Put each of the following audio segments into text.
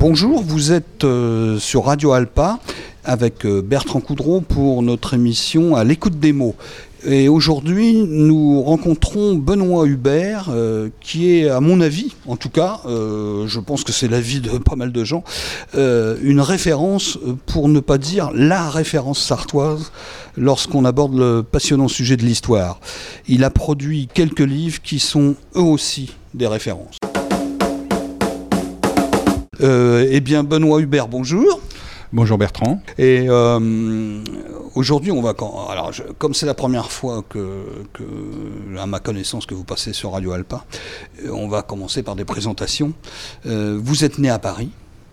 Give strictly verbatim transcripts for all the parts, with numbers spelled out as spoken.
Bonjour, vous êtes euh, sur Radio Alpa avec euh, Bertrand Coudreau pour notre émission À l'écoute des mots. Et aujourd'hui, nous rencontrons Benoît Hubert, euh, qui est, à mon avis, en tout cas, euh, je pense que c'est l'avis de pas mal de gens, euh, une référence, pour ne pas dire la référence sartoise, lorsqu'on aborde le passionnant sujet de l'histoire. Il a produit quelques livres qui sont eux aussi des références. Euh, eh bien, Benoît Hubert, bonjour. Bonjour Bertrand. Et euh, aujourd'hui, on va, alors, je, comme c'est la première fois que, que, à ma connaissance, que vous passez sur Radio Alpa, on va commencer par des présentations. Euh, vous êtes né à Paris,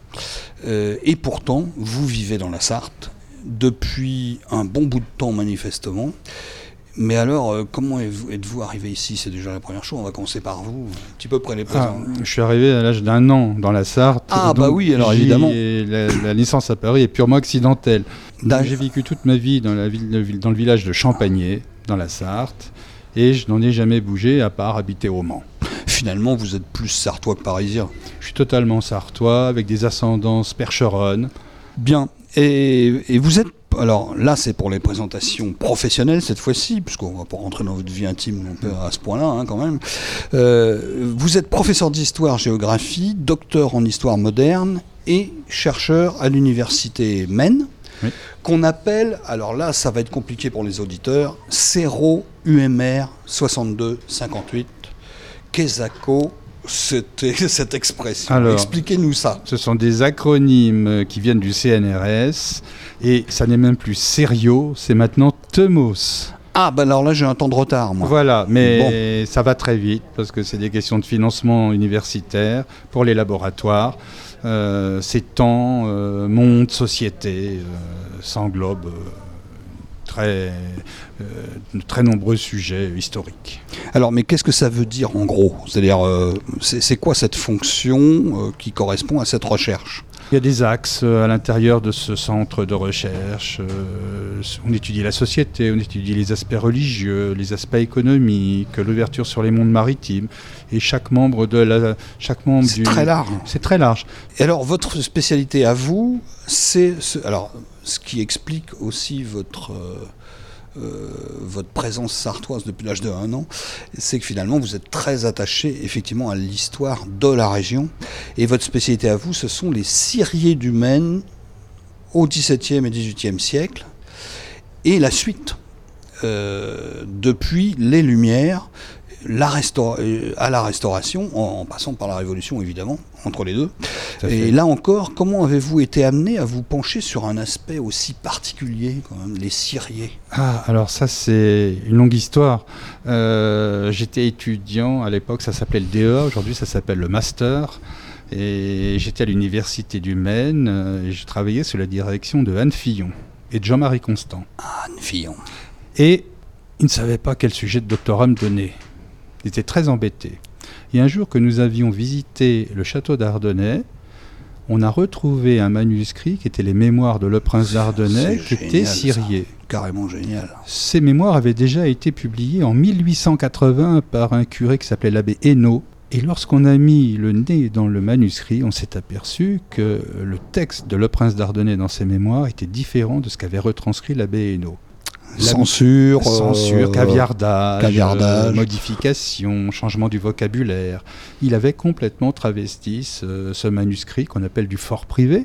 euh, et pourtant, vous vivez dans la Sarthe depuis un bon bout de temps, manifestement. Mais alors, euh, comment êtes-vous arrivé ici? C'est déjà la première chose. On va commencer par vous, un petit peu près les présents. Ah, je suis arrivé à l'âge d'un an dans la Sarthe. Ah bah oui, alors évidemment. La, la naissance à Paris est purement accidentelle. Donc, j'ai vécu toute ma vie dans, la ville, dans le village de Champagné, dans la Sarthe, et je n'en ai jamais bougé à part habiter au Mans. Finalement, vous êtes plus sartois que parisien. Je suis totalement sartois, avec des ascendances percheronnes. Bien. Et, et vous êtes... Alors là, c'est pour les présentations professionnelles cette fois-ci, puisqu'on va pas rentrer dans votre vie intime un peu à ce point-là, hein, quand même. Euh, vous êtes professeur d'histoire-géographie, docteur en histoire moderne et chercheur à l'université Maine, oui. Qu'on appelle, alors là, ça va être compliqué pour les auditeurs, Cerro U M R soixante-deux cinquante-huit, Quesaco. C'était cette expression. Alors, expliquez-nous ça. Ce sont des acronymes qui viennent du C N R S et ça n'est même plus Serio, c'est maintenant Temos. Ah, ben alors là j'ai un temps de retard, moi. Voilà, mais bon. Ça va très vite parce que c'est des questions de financement universitaire pour les laboratoires. Euh, ces temps, euh, monde, société, euh, s'englobent. Euh, Très, euh, de très nombreux sujets historiques. Alors, mais qu'est-ce que ça veut dire en gros? C'est-à-dire, euh, c'est, c'est quoi cette fonction euh, qui correspond à cette recherche? Il y a des axes à l'intérieur de ce centre de recherche. Euh, on étudie la société, on étudie les aspects religieux, les aspects économiques, l'ouverture sur les mondes maritimes. Et chaque membre de la, chaque membre c'est du. très large. C'est très large. Et alors, votre spécialité à vous, c'est ce, alors ce qui explique aussi votre. Euh, Euh, votre présence sartoise depuis l'âge de un an, c'est que finalement vous êtes très attaché effectivement à l'histoire de la région, et votre spécialité à vous, ce sont les scieries du Maine au dix-septième et dix-huitième siècle, et la suite, euh, depuis les Lumières, la restaura- à la Restauration, en, en passant par la Révolution évidemment, entre les deux. Et là encore, comment avez-vous été amené à vous pencher sur un aspect aussi particulier, quand même, les scieries? Ah, alors ça c'est une longue histoire. Euh, j'étais étudiant, à l'époque ça s'appelait le D E A, aujourd'hui ça s'appelle le Master. Et j'étais à l'université du Maine, et je travaillais sous la direction de Anne Fillon et de Jean-Marie Constant. Ah, Anne Fillon. Et ils ne savaient pas quel sujet de doctorat me donner. Ils étaient très embêtés. Et un jour que nous avions visité le château d'Ardennais, on a retrouvé un manuscrit qui était les mémoires de Le Prince d'Ardennais, qui était syrié. Carrément génial. Ces mémoires avaient déjà été publiées en mille huit cent quatre-vingts par un curé qui s'appelait l'abbé Hainaut. Et lorsqu'on a mis le nez dans le manuscrit, on s'est aperçu que le texte de Le Prince d'Ardennais dans ses mémoires était différent de ce qu'avait retranscrit l'abbé Hainaut. La censure, censure euh, caviardage, caviardage. Euh, modification, changement du vocabulaire. Il avait complètement travesti ce, ce manuscrit qu'on appelle du fort privé.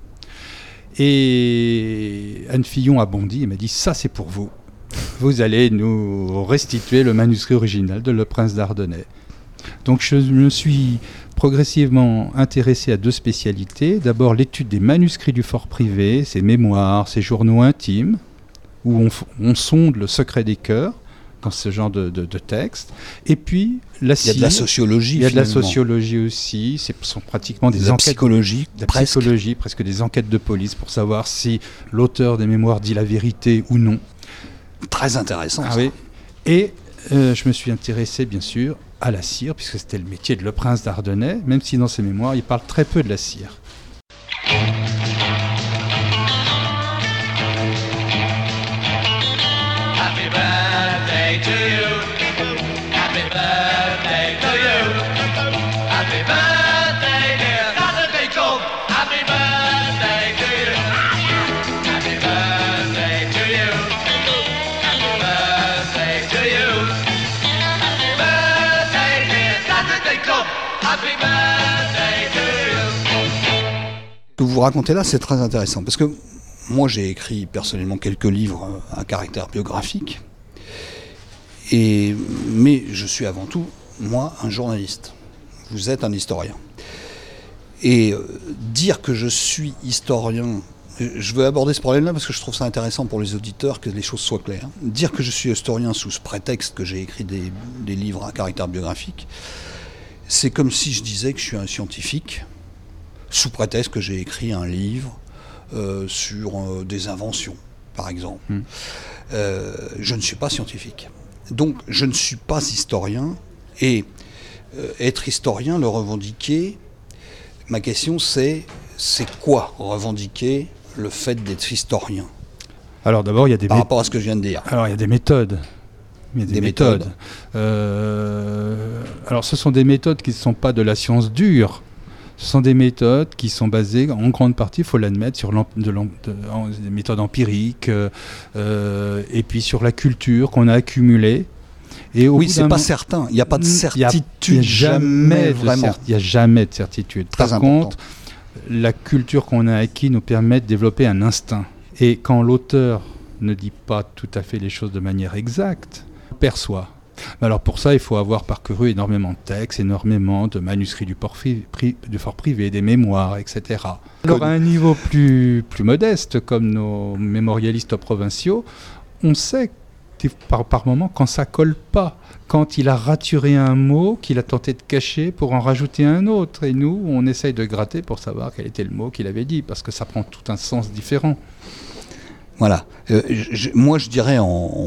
Et Anne Fillon a bondi et m'a dit « ça c'est pour vous. Vous allez nous restituer le manuscrit original de Le Prince d'Ardennais ». Donc je me suis progressivement intéressé à deux spécialités. D'abord l'étude des manuscrits du fort privé, ses mémoires, ses journaux intimes, où on, on sonde le secret des cœurs dans ce genre de, de, de texte. Et puis la il y a de la sociologie. Il y a finalement. de la sociologie aussi. Ce sont pratiquement des de la enquêtes. Psychologie, de la presque. psychologie, presque des enquêtes de police pour savoir si l'auteur des mémoires dit la vérité ou non. Très intéressant. Ah, ça. oui. Et euh, je me suis intéressé bien sûr à la cire, puisque c'était le métier de Le Prince d'Ardennais, même si dans ses mémoires il parle très peu de la cire. Happy birthday to you. Happy birthday to you. Happy birthday, dear Nathalie Cook. Happy birthday to you. Ce que vous racontez là, c'est très intéressant, parce que moi j'ai écrit personnellement quelques livres à caractère biographique, et, mais je suis avant tout, moi, un journaliste. Vous êtes un historien. Et euh, dire que je suis historien, je veux aborder ce problème-là parce que je trouve ça intéressant pour les auditeurs que les choses soient claires. Dire que je suis historien sous ce prétexte que j'ai écrit des, des livres à caractère biographique, c'est comme si je disais que je suis un scientifique, sous prétexte que j'ai écrit un livre euh, sur euh, des inventions, par exemple. Mmh. Euh, je ne suis pas scientifique. Donc je ne suis pas historien, et euh, être historien, le revendiquer, ma question c'est, c'est quoi revendiquer le fait d'être historien? Alors d'abord, il y a des par mé- rapport à ce que je viens de dire. Alors il y a des méthodes. Il y a des, des méthodes. méthodes. Euh, alors ce sont des méthodes qui ne sont pas de la science dure. Ce sont des méthodes qui sont basées, en grande partie, il faut l'admettre, sur l'em- de l'em- de, en, des méthodes empiriques, euh, et puis sur la culture qu'on a accumulée. Et au oui, bout c'est d'un pas mo- certain. Il n'y a pas de Il y a- certitude, il y a jamais de vraiment. cer- Il n'y a jamais de certitude. Très Par important. contre, la culture qu'on a acquis nous permet de développer un instinct. Et quand l'auteur ne dit pas tout à fait les choses de manière exacte, on perçoit. Mais alors pour ça, il faut avoir parcouru énormément de textes, énormément de manuscrits du fort, pri- pri- du fort privé, des mémoires, et cetera. Alors à un niveau plus, plus modeste, comme nos mémorialistes provinciaux, on sait par, par moment quand ça colle pas, quand il a raturé un mot qu'il a tenté de cacher pour en rajouter un autre. Et nous, on essaye de gratter pour savoir quel était le mot qu'il avait dit, parce que ça prend tout un sens différent. Voilà. Euh, je, moi, je dirais en, en,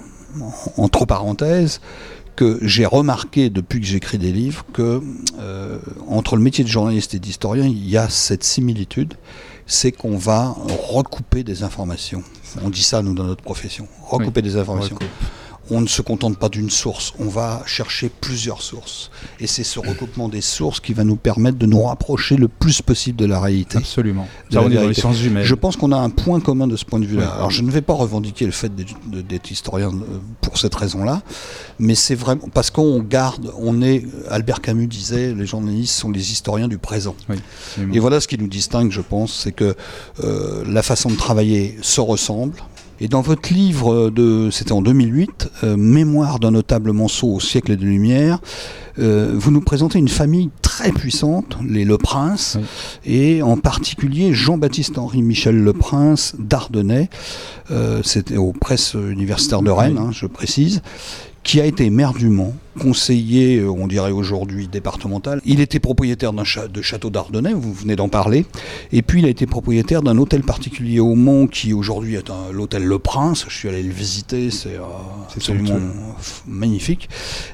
entre parenthèses que j'ai remarqué depuis que j'écris des livres que euh, entre le métier de journaliste et d'historien, il y a cette similitude, c'est qu'on va recouper des informations. On dit ça, nous, dans notre profession. Recouper oui, des informations. Recoupe. On ne se contente pas d'une source, on va chercher plusieurs sources. Et c'est ce recoupement des sources qui va nous permettre de nous rapprocher le plus possible de la réalité. Absolument. Ça, on est dans les sciences humaines. Je pense qu'on a un point commun de ce point de vue-là. Ouais. Alors, je ne vais pas revendiquer le fait d'être, d'être historien pour cette raison-là, mais c'est vraiment parce qu'on garde, on est, Albert Camus disait, les journalistes sont les historiens du présent. Oui, et voilà ce qui nous distingue, je pense, c'est que euh, la façon de travailler se ressemble. Et dans votre livre, de, c'était en deux mille huit, euh, Mémoire d'un notable Monceau au siècle des Lumières, euh, vous nous présentez une famille très puissante, les Le Prince, oui. Et en particulier Jean-Baptiste Henri Michel Le Prince d'Ardennais, euh, c'était aux presses universitaires de Rennes, oui. hein, je précise, qui a été maire du Mans, conseiller, on dirait aujourd'hui départemental. Il était propriétaire d'un ch- de château d'Ardennais, vous venez d'en parler, et puis il a été propriétaire d'un hôtel particulier au Mans qui aujourd'hui est un, l'hôtel Le Prince. Je suis allé le visiter, c'est, euh, c'est absolument f- magnifique.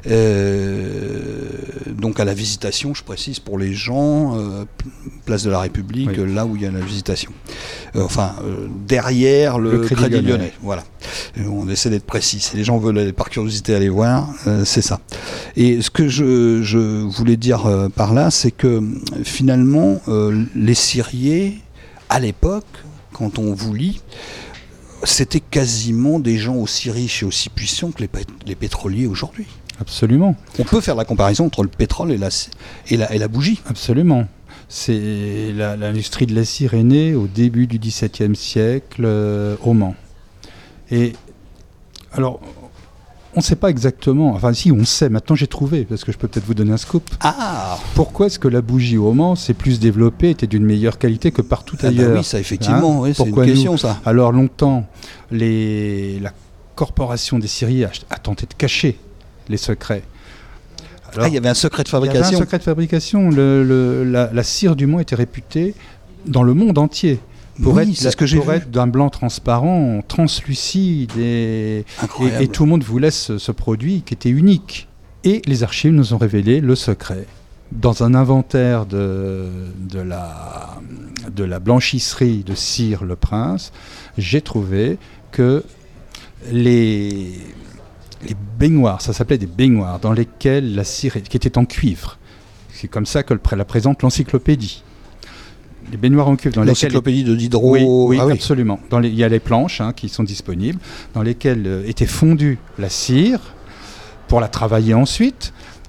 Euh, donc à la visitation, je précise pour les gens, euh, place de la République, oui. Là où il y a la visitation. Euh, enfin, euh, derrière le, le Crédit, Crédit Lyonnais. Lyonnais. Voilà. Euh, on essaie d'être précis. Si les gens veulent aller par curiosité aller voir, euh, c'est ça. Et ce que je, je voulais dire euh, par là, c'est que finalement, euh, les Syriers, à l'époque, quand on vous lit, c'était quasiment des gens aussi riches et aussi puissants que les, pét- les pétroliers aujourd'hui. Absolument. On peut faire la comparaison entre le pétrole et la, et la, et la bougie. Absolument. C'est la, l'industrie de la cire est née au début du dix-septième siècle euh, au Mans. Et alors, on ne sait pas exactement, enfin si, on sait, maintenant j'ai trouvé, parce que je peux peut-être vous donner un scoop. Ah. Pourquoi est-ce que la bougie au Mans s'est plus développée, était d'une meilleure qualité que partout ah ailleurs bah Oui, ça effectivement, hein oui, c'est Pourquoi une question nous ça. Alors longtemps, les, la corporation des scieries a, a tenté de cacher les secrets. Alors, ah, il y avait un secret de fabrication. Il y avait un secret de fabrication. Le, le, la, la cire du Mans était réputée dans le monde entier pour, oui, être, c'est ce que j'ai pour vu. être d'un blanc transparent, translucide, et, et, et tout le monde voulait ce, ce produit qui était unique. Et les archives nous ont révélé le secret. Dans un inventaire de, de, la, de la blanchisserie de cire Le Prince, j'ai trouvé que les... les baignoires, ça s'appelait des baignoires, dans lesquelles la cire, qui était en cuivre. C'est comme ça que la présente l'encyclopédie. Les baignoires en cuivre dans l'encyclopédie lesquelles... de Diderot. Oui, oui, ah, oui. absolument. Dans les... Il y a les planches hein, qui sont disponibles, dans lesquelles euh, était fondue la cire pour la travailler ensuite.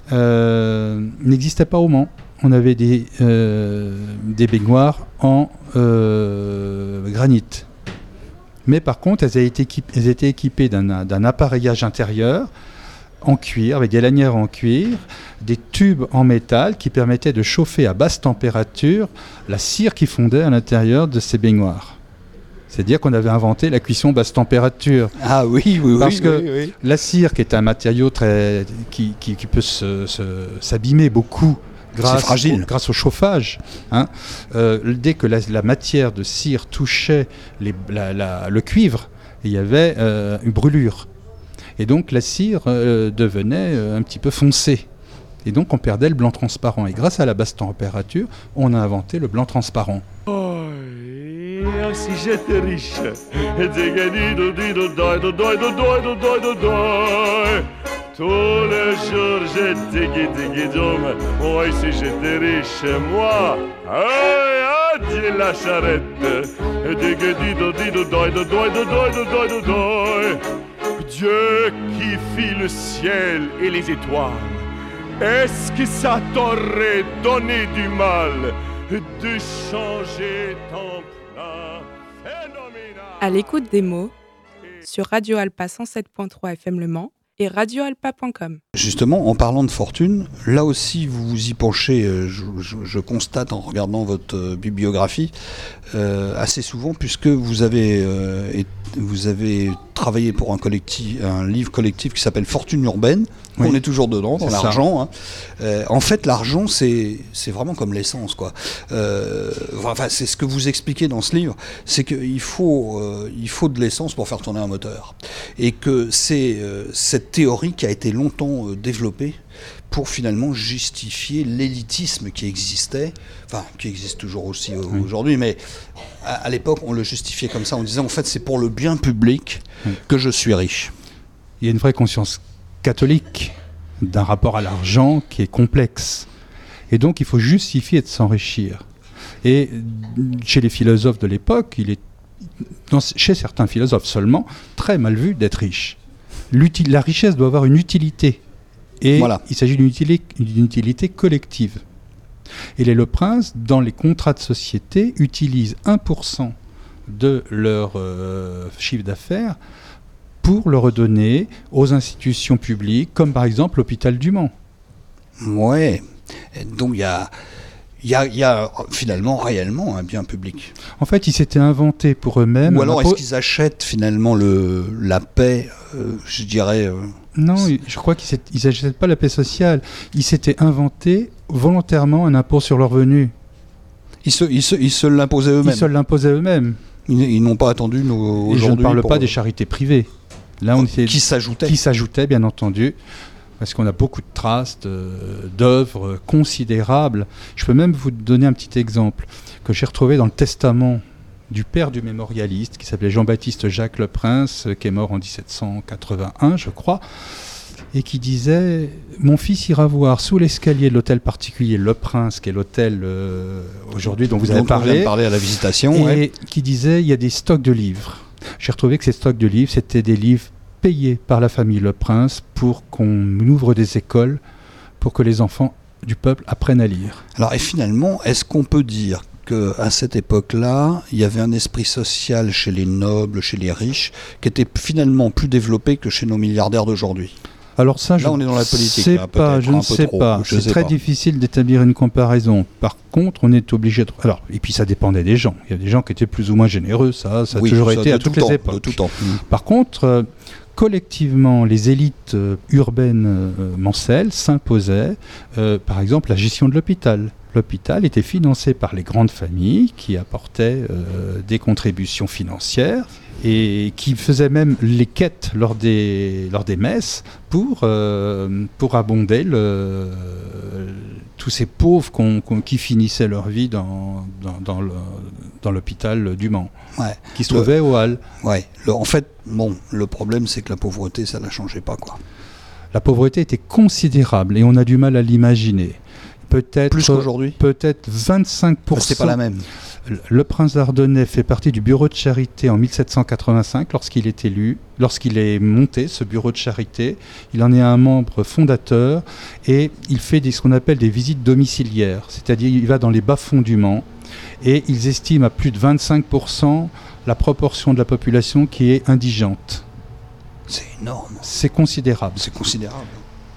euh, n'existait pas au Mans. On avait des, euh, des baignoires en euh, granit. Mais par contre, elles étaient, équip- elles étaient équipées d'un, d'un appareillage intérieur en cuir, avec des lanières en cuir, des tubes en métal qui permettaient de chauffer à basse température la cire qui fondait à l'intérieur de ces baignoires. C'est-à-dire qu'on avait inventé la cuisson basse température. Ah oui, oui, oui. Parce que oui, oui. la cire, qui est un matériau très, qui, qui, qui peut se, se, s'abîmer beaucoup grâce, C'est fragile. Au, grâce au chauffage, hein, euh, dès que la, la matière de cire touchait les, la, la, le cuivre, il y avait euh, une brûlure. Et donc la cire euh, devenait euh, un petit peu foncée. Et donc on perdait le blanc transparent. Et grâce à la basse température, on a inventé le blanc transparent. Oh, si j'étais riche, digadido dido doido doido doido doido doi. Tous les jours j'ai diggy diggy dom. Oh, si j'étais riche, moi, hey, adieu la charrette. Digadido dido doido doido doido doido doi. Dieu qui fit le ciel et les étoiles, est-ce que ça t'aurait donné du mal de changer ton plan phénoménal? À l'écoute des mots sur Radio Alpa cent sept point trois F M Le Mans et radio alpa point com. Justement, en parlant de fortune, là aussi vous vous y penchez, euh, je, je, je constate en regardant votre euh, bibliographie, euh, assez souvent, puisque vous avez, euh, et, vous avez travaillé pour un, collectif, un livre collectif qui s'appelle Fortune urbaine. Oui. On est toujours dedans, dans c'est l'argent. Hein. Euh, en fait, l'argent, c'est, c'est vraiment comme l'essence, quoi. Euh, enfin, c'est ce que vous expliquez dans ce livre, c'est qu'il faut, euh, il faut de l'essence pour faire tourner un moteur. Et que c'est euh, cette théorie qui a été longtemps euh, développée pour finalement justifier l'élitisme qui existait, enfin, qui existe toujours aussi euh, oui. aujourd'hui, mais à, à l'époque, on le justifiait comme ça, en disant, en fait, c'est pour le bien public oui. que je suis riche. Il y a une vraie conscience catholique d'un rapport à l'argent qui est complexe. Et donc, il faut justifier de s'enrichir. Et chez les philosophes de l'époque, il est, dans, chez certains philosophes seulement, très mal vu d'être riche. L'util, la richesse doit avoir une utilité. Et voilà. Il s'agit d'une utilité, d'une utilité collective. Et les Leprince, dans les contrats de société, utilisent un pour cent de leur euh, chiffre d'affaires pour le redonner aux institutions publiques, comme par exemple l'hôpital du Mans. Ouais, donc il y a, y, a, y a finalement réellement un bien public. En fait, ils s'étaient inventés pour eux-mêmes... Ou alors est-ce qu'ils achètent finalement le, la paix, euh, je dirais... Euh, non, je crois qu'ils n'achètent pas la paix sociale. Ils s'étaient inventés volontairement un impôt sur le revenu. Ils se, ils se, ils se l'imposaient eux-mêmes. Ils se l'imposaient eux-mêmes. Ils, ils n'ont pas attendu nos, aujourd'hui... Et je ne parle pour... pas des charités privées. Là, on était, qui s'ajoutait. Qui s'ajoutait, bien entendu, parce qu'on a beaucoup de traces de, d'œuvres considérables. Je peux même vous donner un petit exemple que j'ai retrouvé dans le testament du père du mémorialiste, qui s'appelait Jean-Baptiste Jacques Leprince, qui est mort en dix-sept cent quatre-vingt-un, je crois, et qui disait « Mon fils ira voir sous l'escalier de l'hôtel particulier Leprince, qui est l'hôtel euh, aujourd'hui dont vous avez donc parlé, on vient de parler à la visitation, et ouais. qui disait « Il y a des stocks de livres ». J'ai retrouvé que ces stocks de livres, c'était des livres payés par la famille Leprince pour qu'on ouvre des écoles pour que les enfants du peuple apprennent à lire. Alors, et finalement, est-ce qu'on peut dire qu'à cette époque-là, il y avait un esprit social chez les nobles, chez les riches, qui était finalement plus développé que chez nos milliardaires d'aujourd'hui ? Alors ça, je là, on est dans la politique. Sais là, pas, je ne sais trop, pas. C'est très pas. difficile d'établir une comparaison. Par contre, on est obligé de... Alors, et puis ça dépendait des gens. Il y a des gens qui étaient plus ou moins généreux. Ça, ça oui, a toujours ça, été à toutes les temps, époques. De tout temps. Par contre, euh, collectivement, les élites euh, urbaines euh, mancelles s'imposaient, euh, par exemple, la gestion de l'hôpital. L'hôpital était financé par les grandes familles qui apportaient euh, des contributions financières et qui faisaient même les quêtes lors des, lors des messes pour, euh, pour abonder le, tous ces pauvres qu'on, qu'on, qui finissaient leur vie dans, dans, dans, le, dans l'hôpital du Mans, ouais. qui se trouvait au Halles. Ouais. Le, en fait, bon, le problème, c'est que la pauvreté, ça ne la changeait pas, quoi. La pauvreté était considérable et on a du mal à l'imaginer. Peut-être, plus qu'aujourd'hui. Peut-être vingt-cinq pour cent. C'est pas la même. Le prince d'Ardennais fait partie du bureau de charité en mille sept cent quatre-vingt-cinq lorsqu'il est élu, lorsqu'il est monté, ce bureau de charité. Il en est un membre fondateur et il fait des, ce qu'on appelle des visites domiciliaires, c'est-à-dire il va dans les bas-fonds du Mans et ils estiment à plus de vingt-cinq pour cent la proportion de la population qui est indigente. C'est énorme. C'est considérable. C'est considérable.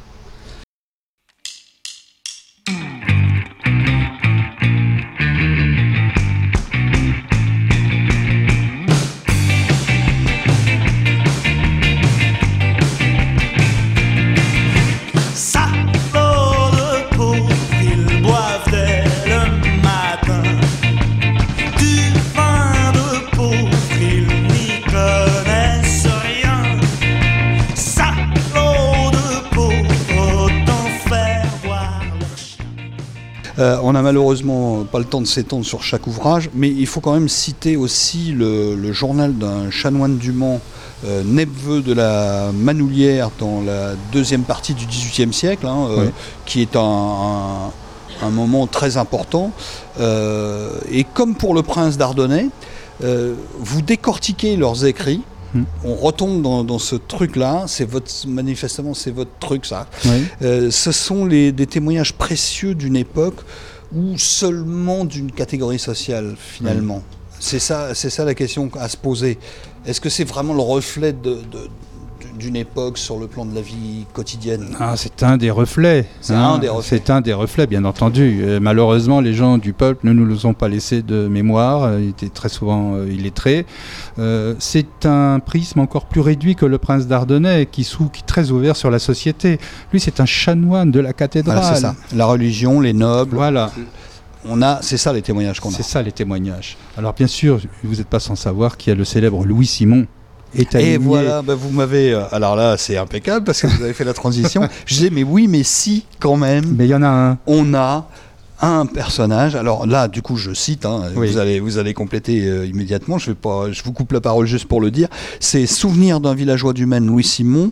Euh, on n'a malheureusement pas le temps de s'étendre sur chaque ouvrage, mais il faut quand même citer aussi le, le journal d'un chanoine du Mans, euh, neveu de la Manoulière dans la deuxième partie du dix-huitième siècle, hein, euh, oui. qui est un, un, un moment très important. Euh, et comme pour le prince d'Ardennais, euh, vous décortiquez leurs écrits. On retombe dans, dans ce truc-là, c'est votre, manifestement c'est votre truc ça. Oui. Euh, ce sont les, des témoignages précieux d'une époque ou seulement d'une catégorie sociale finalement. Oui. C'est ça, c'est ça la question à se poser. Est-ce que c'est vraiment le reflet de, de, d'une époque sur le plan de la vie quotidienne ? Ah, c'est un des reflets. C'est hein, un des reflets. C'est un des reflets, bien entendu. Euh, malheureusement, les gens du peuple ne nous ont pas laissé de mémoire. Euh, ils étaient très souvent euh, illettrés. Euh, c'est un prisme encore plus réduit que le prince d'Ardennais, qui, sous, qui est très ouvert sur la société. Lui, c'est un chanoine de la cathédrale. Voilà, c'est ça. La religion, les nobles. Voilà. On a, c'est ça les témoignages qu'on a. C'est ça les témoignages. Alors bien sûr, vous n'êtes pas sans savoir qu'il y a le célèbre Louis Simon. Et voilà, bah vous m'avez... Alors là, c'est impeccable parce que vous avez fait la transition. Je disais, mais oui, mais si, quand même. Mais il y en a un. On a un personnage. Alors là, du coup, je cite, hein, oui. vous, allez, vous allez compléter euh, immédiatement. Je vais pas, je vous coupe la parole juste pour le dire. C'est Souvenir d'un villageois du Maine, Louis Simon,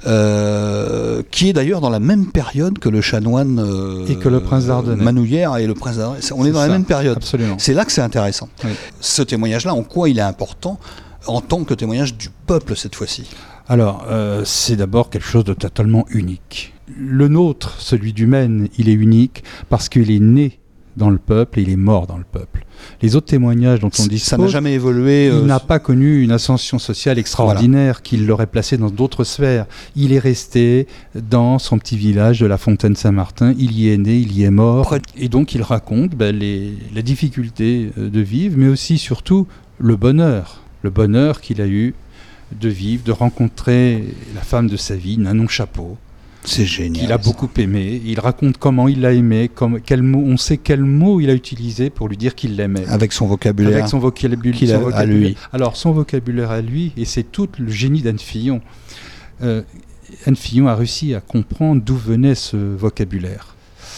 euh, qui est d'ailleurs dans la même période que le chanoine euh, et que le prince d'Ardennais. Manoulière et le prince d'Ardennais. On est, est dans ça, la même période. Absolument. C'est là que c'est intéressant. Oui. Ce témoignage-là, en quoi il est important en tant que témoignage du peuple cette fois-ci? Alors, euh, c'est d'abord quelque chose de totalement unique. Le nôtre, celui du Maine, il est unique parce qu'il est né dans le peuple et il est mort dans le peuple. Les autres témoignages dont on dispose, ça n'a jamais évolué. Il euh, n'a pas connu une ascension sociale extraordinaire voilà. qui l'aurait placé dans d'autres sphères. Il est resté dans son petit village de la Fontaine-Saint-Martin. Il y est né, il y est mort. Près... Et donc, il raconte ben, les, la difficulté de vivre, mais aussi, surtout, le bonheur. Le bonheur qu'il a eu de vivre, de rencontrer la femme de sa vie, Nanon Chapeau. C'est génial. Il a beaucoup aimé. Il raconte comment il l'a aimé, comme, quel mot, on sait quel mot il a utilisé pour lui dire qu'il l'aimait. Avec son vocabulaire. Avec son, vocabulaire, qu'il a, son vocabulaire. À lui. Alors, son vocabulaire à lui, et c'est tout le génie d'Anne Fillon. Euh, Anne Fillon a réussi à comprendre d'où venait ce vocabulaire.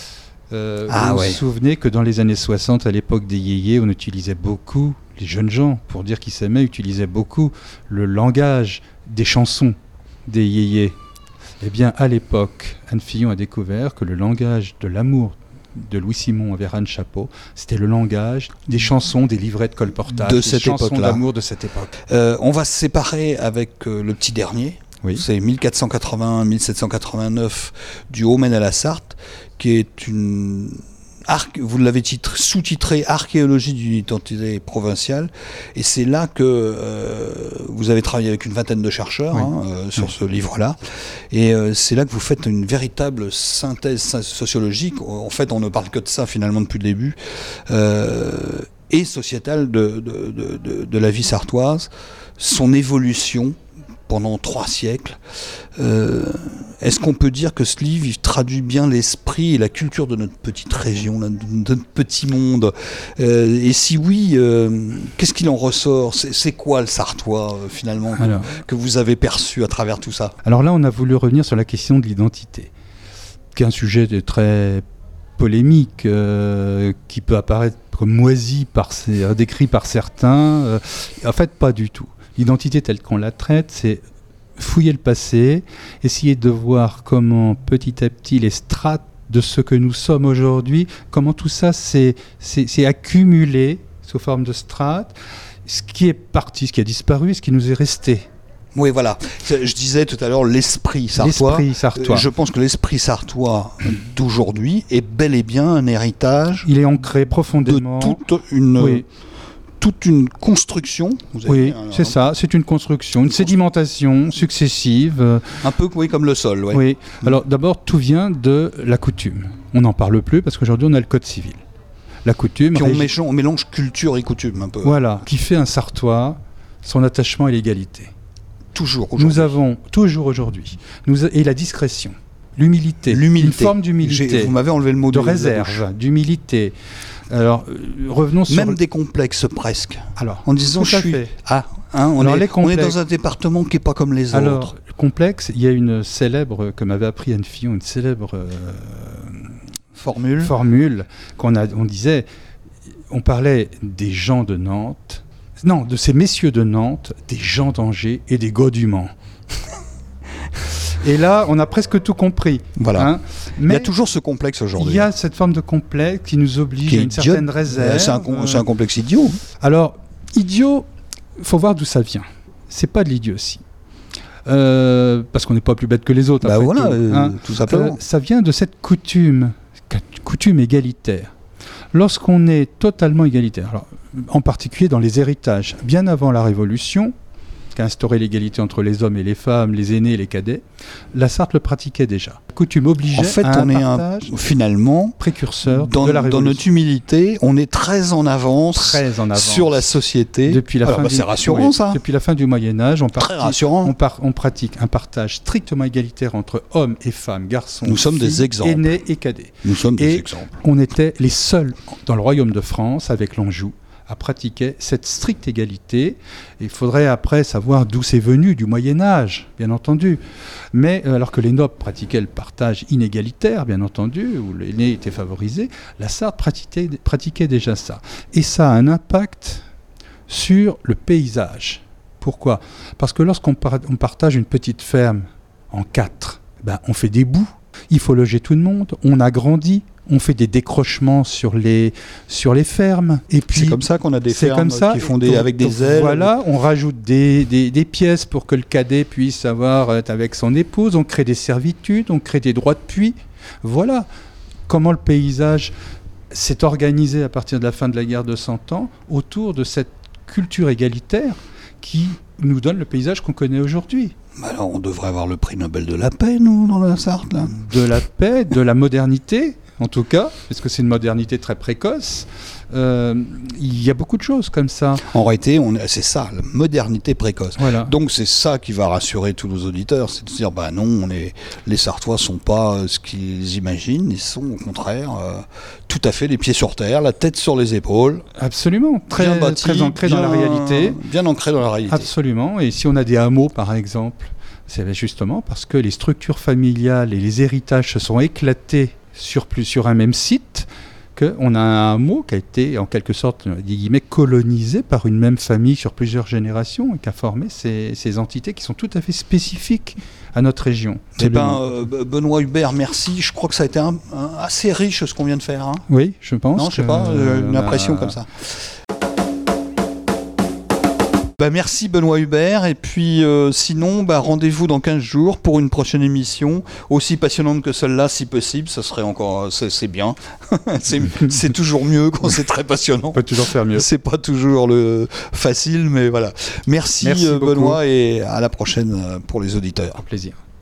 Euh, ah, vous ouais. vous souvenez que dans les années soixante, à l'époque des yéyés, on utilisait beaucoup, les jeunes gens, pour dire qu'ils s'aimaient, utilisaient beaucoup le langage des chansons des yéyés. Eh bien, à l'époque, Anne Fillon a découvert que le langage de l'amour de Louis Simon envers Anne Chapeau, c'était le langage des chansons, des livrets de colportage, de des cette chansons époque-là. d'amour de cette époque. Euh, on va se séparer avec euh, le petit dernier. Oui. C'est mille quatre cent quatre-vingt-un à mille sept cent quatre-vingt-neuf du Haut-Maine à la Sarthe, qui est une... Arc, vous l'avez titre, sous-titré Archéologie d'une identité provinciale, et c'est là que euh, vous avez travaillé avec une vingtaine de chercheurs oui. hein, euh, sur oui. ce livre-là, et euh, c'est là que vous faites une véritable synthèse sociologique. En fait, on ne parle que de ça finalement depuis le début, euh, et sociétale de, de, de, de, de la vie sartoise, son évolution pendant trois siècles. Euh, est-ce qu'on peut dire que ce livre il traduit bien l'esprit et la culture de notre petite région, de notre petit monde euh, et si oui, euh, qu'est-ce qu'il en ressort? c'est, c'est quoi le Sartois euh, finalement alors, que, que vous avez perçu à travers tout ça? Alors là, on a voulu revenir sur la question de l'identité, qui est un sujet de très polémique, euh, qui peut apparaître comme moisi, par ces, décrit par certains. Euh, en fait, pas du tout. L'identité telle qu'on la traite, c'est fouiller le passé, essayer de voir comment petit à petit les strates de ce que nous sommes aujourd'hui, comment tout ça s'est, s'est, s'est accumulé, sous forme de strates. Ce qui est parti, ce qui a disparu, et ce qui nous est resté. Oui, voilà. Je disais tout à l'heure l'esprit sartois. L'esprit sartois. Euh, Je pense que l'esprit sartois d'aujourd'hui est bel et bien un héritage Il est ancré de profondément. toute une, Oui. toute une construction. Vous avez Oui, un, c'est ça, c'est une construction, une sédimentation successive. euh, Un peu oui, comme le sol. Ouais. Oui. Alors d'abord, tout vient de la coutume. On n'en parle plus parce qu'aujourd'hui on a le code civil. La coutume. Puis on régi- mélange, on mélange culture et coutume un peu. Voilà, qui fait un Sartois son attachement à l'égalité. Toujours aujourd'hui. Nous avons toujours aujourd'hui, nous a- et la discrétion, l'humilité, L'humilité. une forme J'ai- d'humilité, Vous m'avez enlevé le mot de de la réserve, bouche. d'humilité. Alors euh, revenons sur. Même des complexes presque. Alors, En disant tout je à suis. fait. Ah, hein, on, Alors, est, les on est complexes- dans un département qui n'est pas comme les Alors, autres. complexe, il y a une célèbre, que m'avait appris Anne Fillon, une célèbre euh, Formule. formule qu'on a, on disait, on parlait des gens de Nantes, non, de ces messieurs de Nantes, des gens d'Angers et des gars du Mans. Et là, on a presque tout compris. Voilà. hein. Il y Mais a toujours ce complexe aujourd'hui. il y a cette forme de complexe qui nous oblige Qui est à une idiot. certaine Euh, réserve. C'est un, com- Euh, c'est un complexe idiot. Alors, idiot, il faut voir d'où ça vient. C'est pas de l'idiotie. Euh, parce qu'on n'est pas plus bête que les autres. Bah après voilà, tout, euh, hein. tout simplement. Euh, ça vient de cette coutume, coutume égalitaire. Lorsqu'on est totalement égalitaire, alors, en particulier dans les héritages, bien avant la Révolution, qui a instauré l'égalité entre les hommes et les femmes, les aînés et les cadets, la Sarthe le pratiquait déjà. Coutume obligeait En fait, à un on est un, partage finalement, précurseur dans, de la dans Révolution. notre humilité, on est très en avance, Très en avance. sur la société. Depuis la Alors, fin bah, du... c'est rassurant, oui, ça. Depuis la fin du Moyen-Âge, on, Très parti- rassurant. on, par- on pratique un partage strictement égalitaire entre hommes et femmes, garçons, Nous sommes des filles, exemples. aînés et cadets. Nous sommes des Et exemples. on était les seuls dans le royaume de France, avec l'Anjou, à pratiquer cette stricte égalité. Il faudrait après savoir d'où c'est venu, du Moyen-Âge, bien entendu. Mais euh, alors que les nobles pratiquaient le partage inégalitaire, bien entendu, où l'aîné était favorisé, la Sarthe pratiquait, pratiquait déjà ça. Et ça a un impact sur le paysage. Pourquoi ? Parce que lorsqu'on par- on partage une petite ferme en quatre, ben, on fait des bouts, il faut loger tout le monde, on agrandit, on fait des décrochements sur les, sur les fermes. Et puis, C'est comme ça qu'on a des c'est fermes comme ça. qui font des, Donc, avec des donc, ailes. Voilà, on rajoute des, des, des pièces pour que le cadet puisse avoir être avec son épouse, on crée des servitudes, on crée des droits de puits. Voilà comment le paysage s'est organisé à partir de la fin de la guerre de Cent Ans autour de cette culture égalitaire qui nous donne le paysage qu'on connaît aujourd'hui. Bah alors, on devrait avoir le prix Nobel de la paix, nous, dans la Sarthe, là. De la paix, de la modernité, en tout cas, parce que c'est une modernité très précoce. Euh, il y a beaucoup de choses comme ça. En réalité, on est- c'est ça, la modernité précoce. Voilà. Donc c'est ça qui va rassurer tous nos auditeurs, c'est de se dire, bah non, on est, les Sartois sont pas euh, ce qu'ils imaginent, ils sont au contraire euh, tout à fait les pieds sur terre, la tête sur les épaules, Absolument, très, bien bâtis, très ancré dans la bien- réalité. Bien ancré dans la réalité. Absolument. Et si on a des hameaux, par exemple, c'est justement parce que les structures familiales et les héritages se sont éclatés sur, plus, sur un même site, qu'on a un hameau qui a été, en quelque sorte, des guillemets, colonisé par une même famille sur plusieurs générations et qui a formé ces, ces entités qui sont tout à fait spécifiques à notre région. Eh ben, euh, Be- Benoît Hubert, merci. Je crois que ça a été un- un- assez riche ce qu'on vient de faire. hein. Oui, je pense. Non, je sais que, pas, euh, on une a- impression comme ça. Bah, merci Benoît Hubert, et puis euh, sinon bah, rendez-vous dans quinze jours pour une prochaine émission aussi passionnante que celle-là si possible, ça serait encore, c'est, c'est bien, c'est, c'est toujours mieux quand c'est très passionnant. On peut toujours faire mieux. C'est pas toujours le facile, mais voilà. Merci, Merci euh, beaucoup. Benoît, et à la prochaine euh, pour les auditeurs. Un plaisir.